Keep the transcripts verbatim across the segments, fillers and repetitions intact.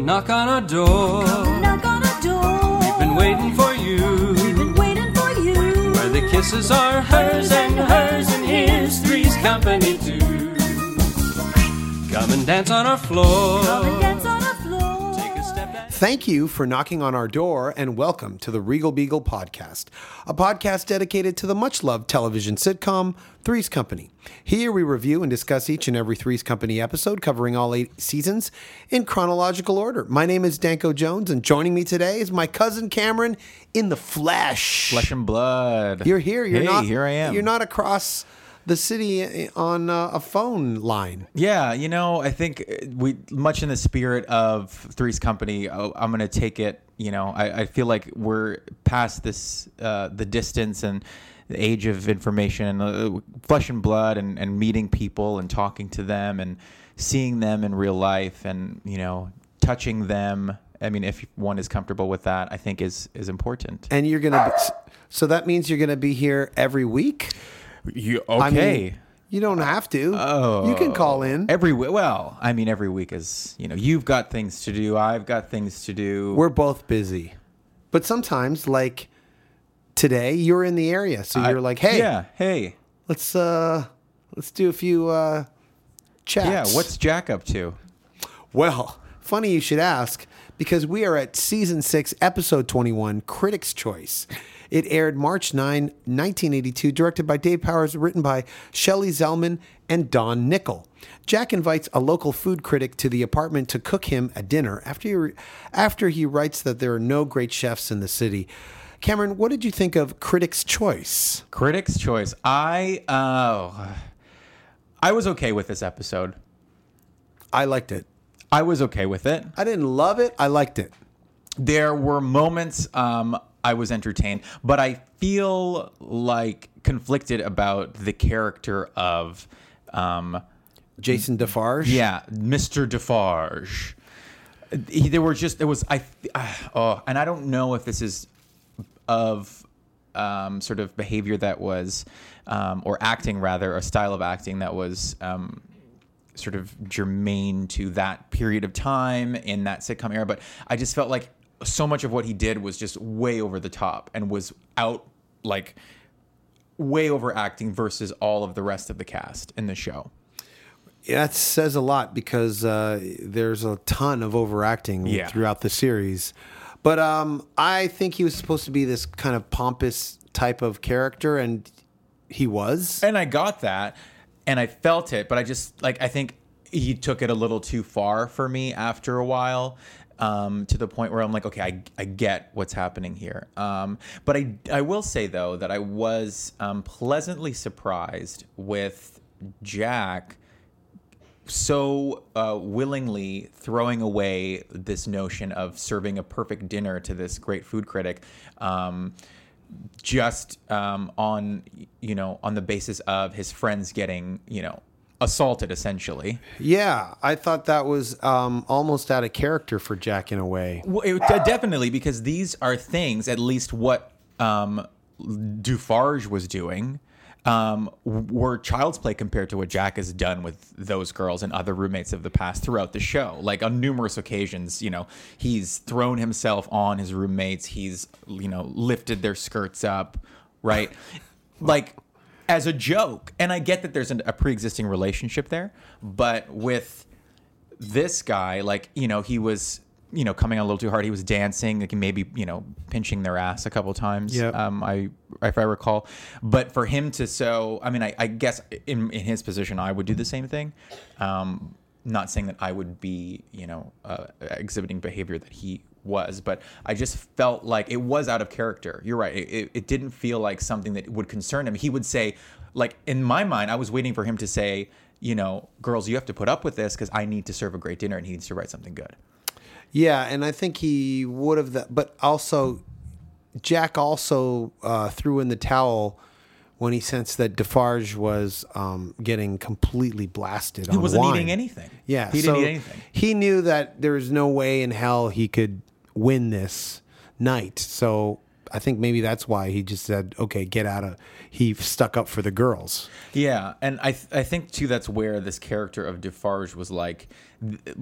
knock on our door. Come knock on our door. We've been waiting for you. We've been waiting for you. Where the kisses are hers and hers, and here's Three's Company too. Come and dance on our floor. Come and dance on our floor. Take a step back. Thank you for knocking on our door, and welcome to the Regal Beagle Podcast, a podcast dedicated to the much-loved television sitcom Three's Company. Here we review and discuss each and every Three's Company episode, covering all eight seasons in chronological order. My name is Danko Jones, and joining me today is my cousin Cameron in the flesh. Flesh and blood. You're here. You're hey, not. here I am. You're not across the city on uh, a phone line. Yeah, you know, I think we, much in the spirit of Three's Company, I'm going to take it, you know, I, I feel like we're past this, uh, the distance and the age of information, uh, flesh and blood, and, and meeting people and talking to them and seeing them in real life and, you know, touching them. I mean, if one is comfortable with that, I think is, is important. And you're going to, so that means you're going to be here every week? You, okay. I mean, you don't have to. Oh, you can call in. Every week. Well, I mean, every week is, you know, you've got things to do. I've got things to do. We're both busy. But sometimes, like today, you're in the area. So you're I, like, hey, yeah, hey. let's uh let's do a few uh chats. Yeah, what's Jack up to? Well, funny you should ask, because we are at season six, episode twenty-one, Critics' Choice. It aired March ninth, nineteen eighty-two, directed by Dave Powers, written by Shelley Zellman and Don Nickel. Jack invites a local food critic to the apartment to cook him a dinner after he, after he writes that there are no great chefs in the city. Cameron, what did you think of Critics' Choice? Critics' Choice. I uh, I was okay with this episode. I liked it. I was okay with it. I didn't love it. I liked it. There were moments um, I was entertained, but I feel like conflicted about the character of um, Jason Defarge? Yeah, Mister Defarge. He, there were just, there was, I, uh, oh, and I don't know if this is of um, sort of behavior that was, um, or acting rather, a style of acting that was um, sort of germane to that period of time in that sitcom era. But I just felt like so much of what he did was just way over the top and was out, like, way overacting versus all of the rest of the cast in the show. Yeah, that says a lot, because uh, there's a ton of overacting Yeah. throughout the series. But um, I think he was supposed to be this kind of pompous type of character, and he was. And I got that, and I felt it, but I just, like, I think he took it a little too far for me after a while, um, to the point where I'm like, okay, I, I get what's happening here. Um, but I, I will say, though, that I was um, pleasantly surprised with Jack so uh, willingly throwing away this notion of serving a perfect dinner to this great food critic, um, just um, on, you know, on the basis of his friends getting, you know, assaulted, essentially. Yeah, I thought that was um, almost out of character for Jack in a way. Well, it, definitely, because these are things, at least what um, Defarge was doing, um, were child's play compared to what Jack has done with those girls and other roommates of the past throughout the show. Like, on numerous occasions, you know, he's thrown himself on his roommates. He's, you know, lifted their skirts up, right? Like, as a joke. And I get that there's an, a pre-existing relationship there, but with this guy, like, you know, he was, you know, coming on a little too hard. He was dancing, like maybe, you know, pinching their ass a couple times. Yeah. Um, I, if I recall, but for him to, so, I mean, I, I guess in, in his position, I would do the same thing. Um, not saying that I would be, you know, uh, exhibiting behavior that he was, but I just felt like it was out of character. You're right. It, it didn't feel like something that would concern him. He would say, like, in my mind, I was waiting for him to say, you know, girls, you have to put up with this because I need to serve a great dinner and he needs to write something good. Yeah, and I think he would have that, but also Jack also uh, threw in the towel when he sensed that Defarge was um, getting completely blasted on He wasn't wine. eating anything. Yeah, He so didn't eat anything. He knew that there was no way in hell he could win this night. So I think maybe that's why he just said, okay, get out of, he stuck up for the girls. Yeah, and I th- I think, too, that's where this character of Defarge was like,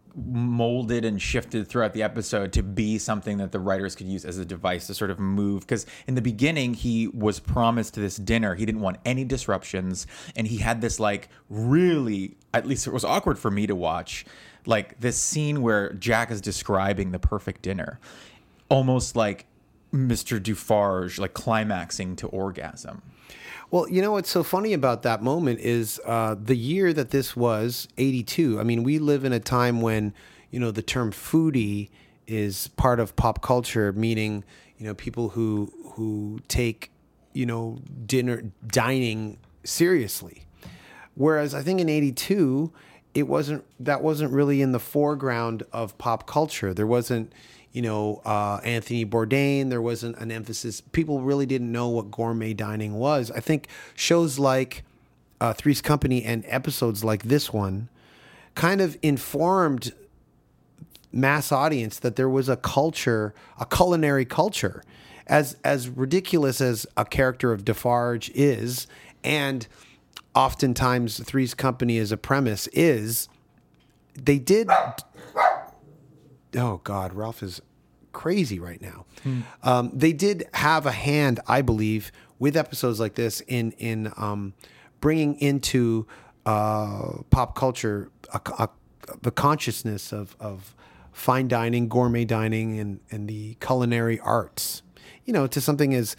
molded and shifted throughout the episode to be something that the writers could use as a device to sort of move. Because in the beginning, he was promised this dinner. He didn't want any disruptions. And he had this like really, at least it was awkward for me to watch, like this scene where Jack is describing the perfect dinner, almost like Mister Dufarge, like climaxing to orgasm. Well, you know what's so funny about that moment is uh, the year that this was, eighty-two. I mean, we live in a time when, you know, the term foodie is part of pop culture, meaning, you know, people who who take, you know, dinner, dining seriously. Whereas I think in eighty-two, it wasn't, that wasn't really in the foreground of pop culture. There wasn't, you know, uh, Anthony Bourdain. There wasn't an emphasis. People really didn't know what gourmet dining was. I think shows like uh, Three's Company and episodes like this one kind of informed mass audience that there was a culture, a culinary culture, as as ridiculous as a character of Defarge is, and oftentimes Three's Company as a premise is. They did. Oh God, Ralph is crazy right now. Hmm. Um, they did have a hand, I believe, with episodes like this in in um, bringing into uh, pop culture a, a, the consciousness of, of fine dining, gourmet dining, and, and the culinary arts. You know, to something as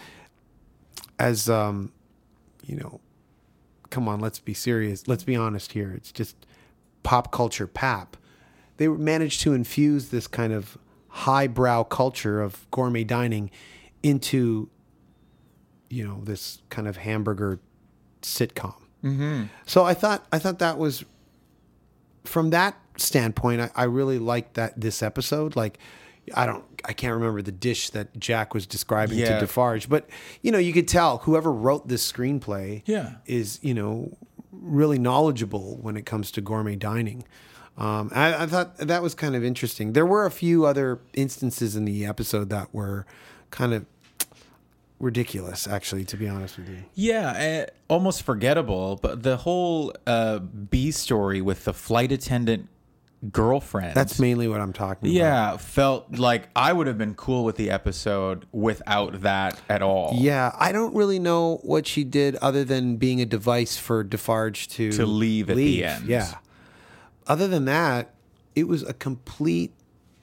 as um, you know, come on, let's be serious. Let's be honest here. It's just pop culture pap. They managed to infuse this kind of highbrow culture of gourmet dining into, you know, this kind of hamburger sitcom. Mm-hmm. So I thought I thought that was, from that standpoint, I, I really liked that this episode. Like, I don't, I can't remember the dish that Jack was describing Yeah. to Defarge, but you know, you could tell whoever wrote this screenplay Yeah. is, you know, really knowledgeable when it comes to gourmet dining. Um, I, I thought that was kind of interesting. There were a few other instances in the episode that were kind of ridiculous, actually, to be honest with you. Yeah, uh, almost forgettable. But the whole uh, B story with the flight attendant girlfriend. That's mainly what I'm talking about. Yeah, felt like I would have been cool with the episode without that at all. Yeah, I don't really know what she did other than being a device for Defarge to To leave at the end. Yeah. Other than that, it was a complete.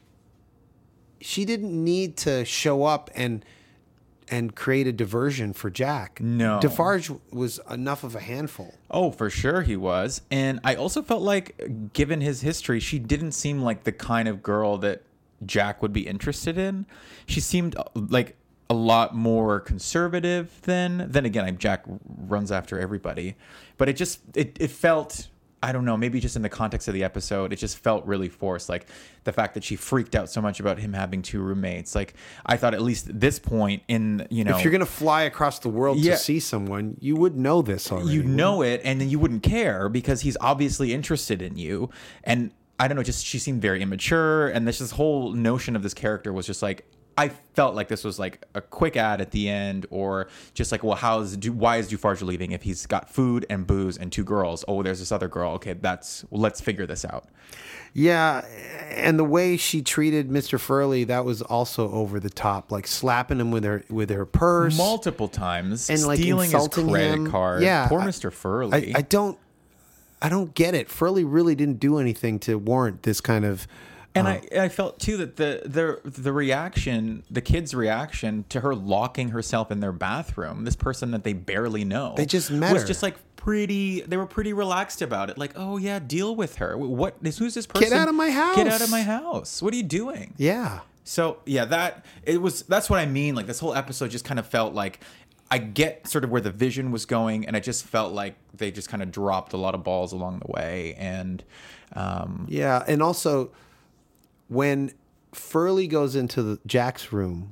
She didn't need to show up and and create a diversion for Jack. No. Defarge was enough of a handful. Oh, for sure he was. And I also felt like, given his history, she didn't seem like the kind of girl that Jack would be interested in. She seemed like a lot more conservative than, then again, I'm Jack runs after everybody. But it just, it, it felt, I don't know, maybe just in the context of the episode, it just felt really forced. Like the fact that she freaked out so much about him having two roommates. Like I thought at least at this point in, you know. If you're going to fly across the world Yeah. to see someone, you would know this already. You know it, and then you wouldn't care because he's obviously interested in you. And I don't know, just she seemed very immature. And this, this whole notion of this character was just like, I felt like this was like a quick ad at the end, or just like, well, how's why is Dufarge leaving if he's got food and booze and two girls? Oh, there's this other girl. Okay, that's well, let's figure this out. Yeah, and the way she treated Mister Furley, that was also over the top, like slapping him with her with her purse, Multiple times, and like stealing his insulting credit him. card. Yeah, Poor I- Mister Furley. I, I don't, I don't get it. Furley really didn't do anything to warrant this kind of. And uh, I, I felt too that the the the reaction, the kids' reaction to her locking herself in their bathroom, this person that they barely know, They just met was her. just like pretty. They were pretty relaxed about it. Like, oh yeah, deal with her. What is who's this person? out of my house. Get out of my house. What are you doing? Yeah. So yeah, that it was. That's what I mean. Like this whole episode just kind of felt like. I get sort of where the vision was going, and I just felt like they just kind of dropped a lot of balls along the way. And um, Yeah, and also when Furley goes into the, Jack's room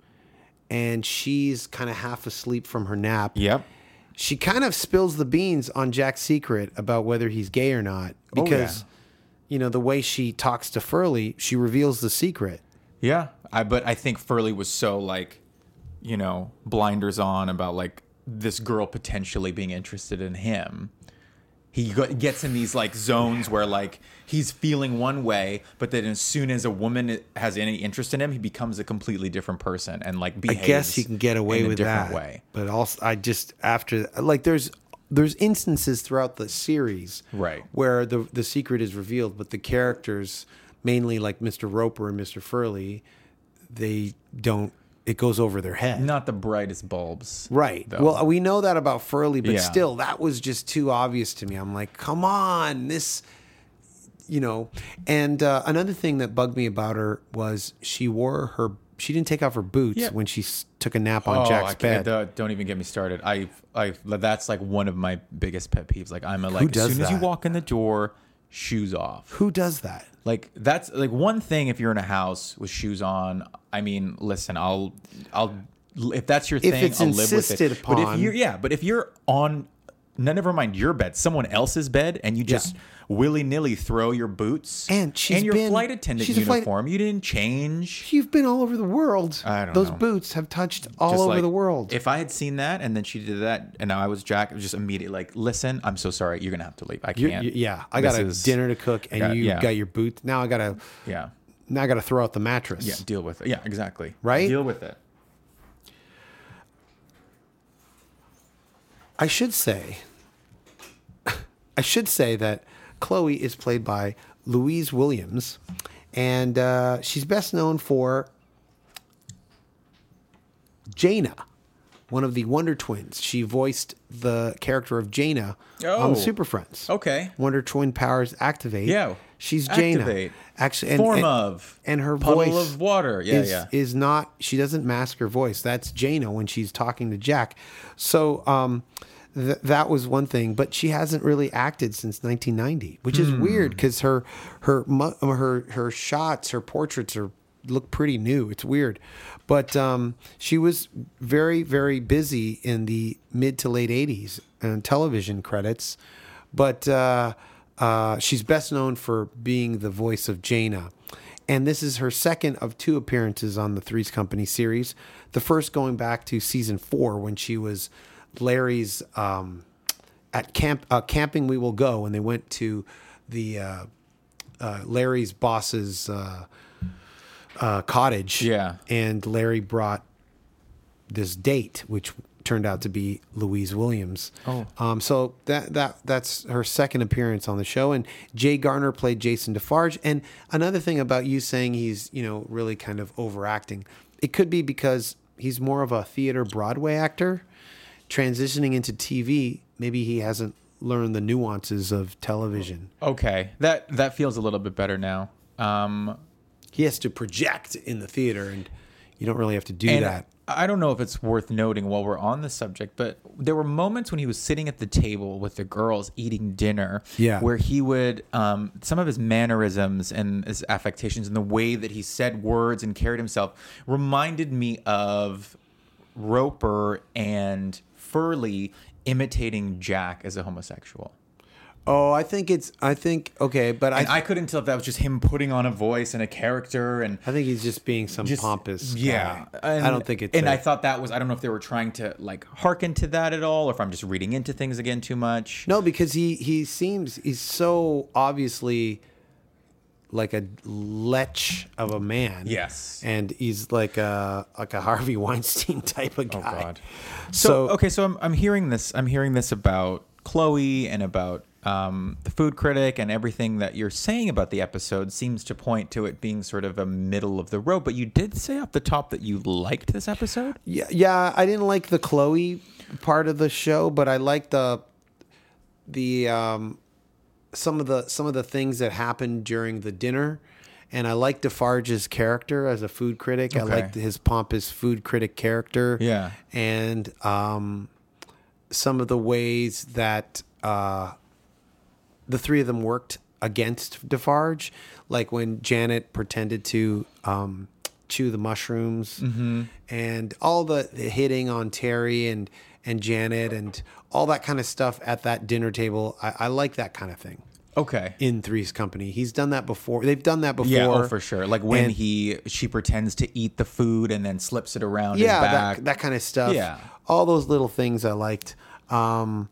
and she's kind of half asleep from her nap, yep. she kind of spills the beans on Jack's secret about whether he's gay or not Oh, because, yeah. you know, the way she talks to Furley, she reveals the secret. Yeah, I but I think Furley was so like, you know, blinders on about like this girl potentially being interested in him He go- gets in these like zones where like he's feeling one way, but then as soon as a woman has any interest in him, he becomes a completely different person and like I behaves. guess he can get away in a with different that. way. But also, I just after like there's there's instances throughout the series, Right. where the the secret is revealed, but the characters, mainly like Mister Roper and Mister Furley, they don't. It goes over their head. Not the brightest bulbs, Right. though. Well, we know that about Furley, but Yeah. still, that was just too obvious to me. I'm like, come on, this, you know. And uh, another thing that bugged me about her was she wore her, she didn't take off her boots Yeah. when she s- took a nap on Oh, Jack's I can't, bed. uh, don't even get me started. I, I, that's like one of my biggest pet peeves. Like I'm a like does as soon as you that? walk in the door, shoes off. Who does that? Like that's like one thing. If you're in a house with shoes on, I mean, listen, I'll, I'll, if that's your If thing, it's I'll live with insisted it. But upon- if you're, yeah, but if you're on, no, never mind your bed, someone else's bed, and you just willy nilly throw your boots And she's and your been- flight attendant she's a flight- uniform, you didn't change. You've been all over the world. I don't Those know. boots have touched all Just over like, the world. If I had seen that and then she did that, and now I was Jack, it was just immediately like, listen, I'm so sorry, you're gonna have to leave. I You're- can't. you- yeah, I This got a is- dinner to cook, and got- you yeah. got your boots. Now I got to, Yeah, now I got to throw out the mattress. yeah, deal with it. Yeah, exactly. Right? Deal with it. I should say, I should say that Chloe is played by Louise Williams, and uh, she's best known for Jaina, one of the Wonder Twins. She voiced the character of Jaina Oh. on Super Friends. Okay. Wonder Twin powers activate. Yeah. she's Activate. Jaina. Actually, and, Form and- of. and her Puddle voice of water. Yeah, is, yeah. is not. She doesn't mask her voice. That's Jaina when she's talking to Jack. So um, th- that was one thing. But she hasn't really acted since nineteen ninety, which is Hmm. weird because her her mu- her her shots, her portraits are look pretty new. It's weird, but um, she was very very busy in the mid to late eighties and television credits. But uh, uh, she's best known for being the voice of Jaina. And this is her second of two appearances on the Three's Company series. The first going back to season four when she was Larry's um, at camp uh, camping. We will go, and they went to the uh, uh, Larry's boss's uh, uh, cottage. Yeah. And Larry brought this date, which turned out to be Louise Williams. Oh. Um, so that that that's her second appearance on the show. And Jay Garner played Jason Defarge. And another thing about you saying he's, you know, really kind of overacting, it could be because he's more of a theater Broadway actor transitioning into T V. Maybe he hasn't learned the nuances of television. Okay, that that feels a little bit better now. Um, He has to project in the theater, and you don't really have to do and that. I don't know if it's worth noting while we're on the subject, but there were moments when he was sitting at the table with the girls eating dinner, Yeah. where he would um, some of his mannerisms and his affectations and the way that he said words and carried himself reminded me of Roper and Furley imitating Jack as a homosexual. Oh, I think it's. I think okay, but And I I couldn't tell if that was just him putting on a voice and a character and I think he's just being some just pompous. yeah. guy. And, I don't think it's. And a- I thought that was. I don't know if they were trying to like hearken to that at all, or if I'm just reading into things again too much. no, because he he seems he's so obviously like a lech of a man. Yes. and he's like a like a Harvey Weinstein type of guy. Oh God. So, So okay, so I'm I'm hearing this. I'm hearing this about Chloe and about um, the food critic, and everything that you're saying about the episode seems to point to it being sort of a middle of the road. But you did say off the top that you liked this episode. yeah, yeah, I didn't like the Chloe part of the show, but I liked the the um, some of the some of the things that happened during the dinner. And I liked Defarge's character as a food critic. I Okay. liked his pompous food critic character. Yeah. And um, some of the ways that uh, the three of them worked against Defarge, like when Janet pretended to um, chew the mushrooms, Mm-hmm. and all the, the hitting on Terry and and Janet and all that kind of stuff at that dinner table. I, I like that kind of thing. Okay. In Three's Company, he's done that before. They've done that before. Yeah, oh, for sure. Like when And- he she pretends to eat the food and then slips it around yeah, his back. that that kind of stuff. Yeah. all those little things I liked. Um,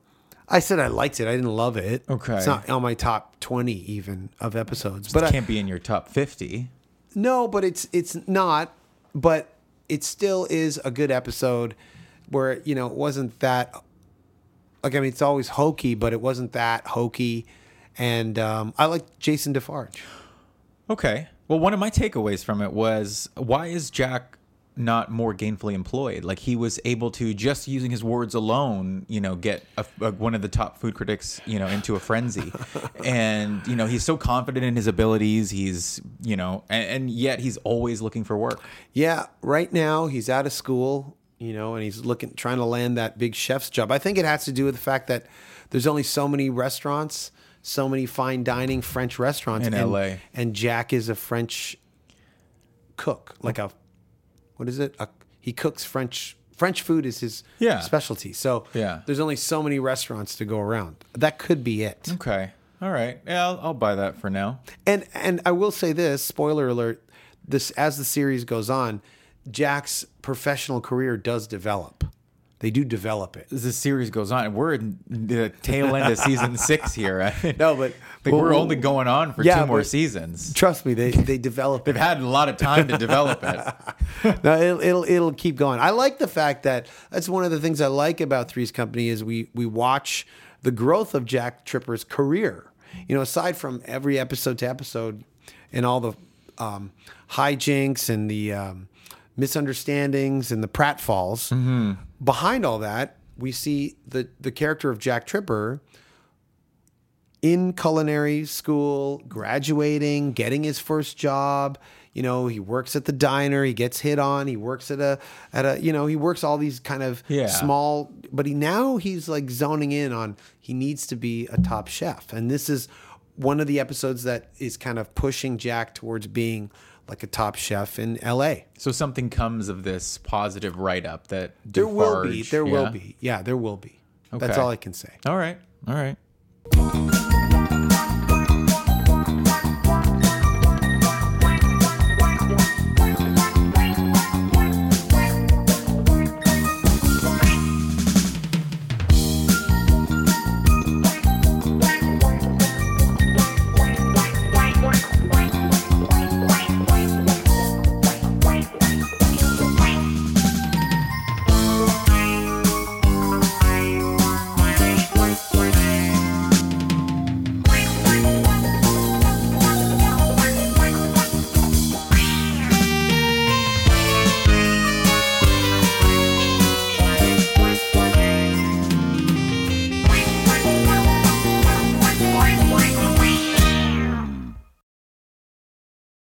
I said I liked it. I didn't love it. Okay. It's not on my top twenty even of episodes. But It I, can't be in your top fifty. no, but it's it's not. But it still is a good episode where, you know, it wasn't that, like, I mean, it's always hokey, but it wasn't that hokey. And um, I like Jason Defarge. Okay. Well, one of my takeaways from it was, why is Jack not more gainfully employed? Like, he was able to, just using his words alone, you know, get a, a, one of the top food critics, you know, into a frenzy. And, you know, he's so confident in his abilities. He's, you know, and, and yet he's always looking for work. Yeah, right now he's out of school, you know, and he's looking, trying to land that big chef's job. I think it has to do with the fact that there's only so many restaurants, so many fine dining French restaurants In and, L A. And Jack is a French cook, like a, what is it? A, he cooks French. French food is his Yeah. specialty. So Yeah. there's only so many restaurants to go around. That could be it. Okay. All right. Yeah, I'll, I'll buy that for now. And and I will say this, spoiler alert, this as the series goes on, Jack's professional career does develop. They do develop it. As the series goes on, we're in the tail end of season six here. Right? No, but Like, we're well, only going on for yeah, two more but- seasons. Trust me, they they develop They've it. had a lot of time to develop it. No, it'll, it'll it'll keep going. I like the fact that that's one of the things I like about Three's Company is we we watch the growth of Jack Tripper's career. You know, aside from every episode to episode and all the um, hijinks and the um, misunderstandings and the pratfalls, Mm-hmm. behind all that, we see the the character of Jack Tripper in culinary school, graduating, getting his first job. You know, he works at the diner, he gets hit on, he works at a at a you know, he works all these kind of Yeah. small, but he now he's like zoning in on he needs to be a top chef. And this is one of the episodes that is kind of pushing Jack towards being like a top chef in L A. So something comes of this positive write-up that There will be, Defarge- there will yeah? be. Yeah, there will be. That's Okay. all I can say. All right. All right.